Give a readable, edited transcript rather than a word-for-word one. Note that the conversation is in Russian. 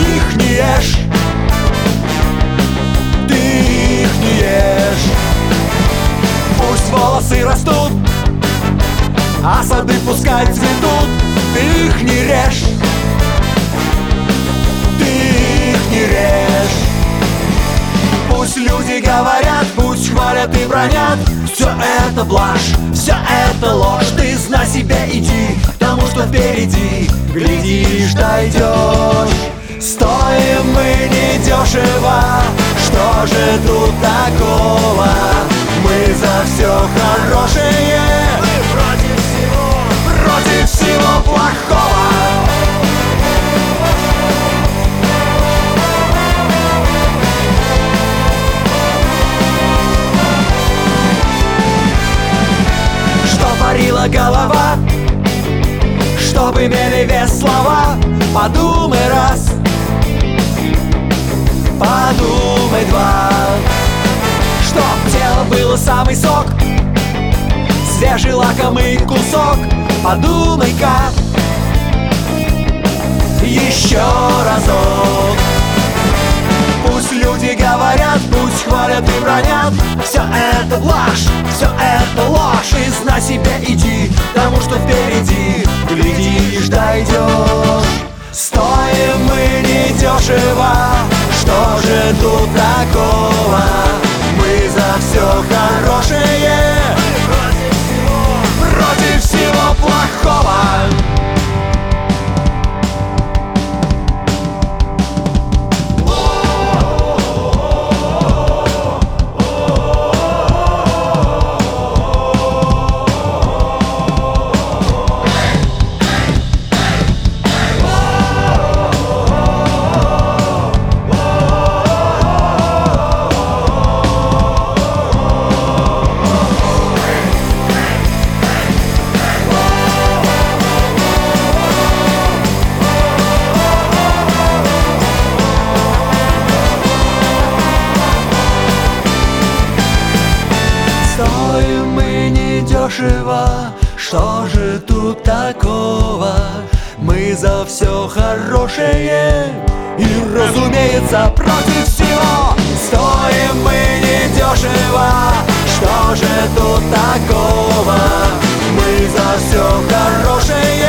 их не ешь, ты их не ешь. Пусть волосы растут, а сады пускай цветут, ты их не режь, ты их не режь. Пусть люди говорят, пусть хвалят и бронят, все это блажь, все это ложь. Ты знай себя, иди к тому, что впереди, глядишь, дойдешь. Стоим мы недешево, что же тут такого? Мы за все хорошее, мы против всего плохого. Что творила голова, чтоб имели вес слова? Подумай раз, подумай два. Чтоб тело было самый сок, свежий лакомый кусок. Подумай-ка еще разок. Пусть люди говорят, пусть хвалят и бронят, все это блажь, все это ложь. И знай себя, иди к тому, что впереди, глядишь, дойдешь. Стоим мы недешево, что же тут такого? Мы за все хорошее, против всего плохого. Что же тут такого? Мы за все хорошее и, разумеется, против всего. Стоим мы недешево, что же тут такого? Мы за все хорошее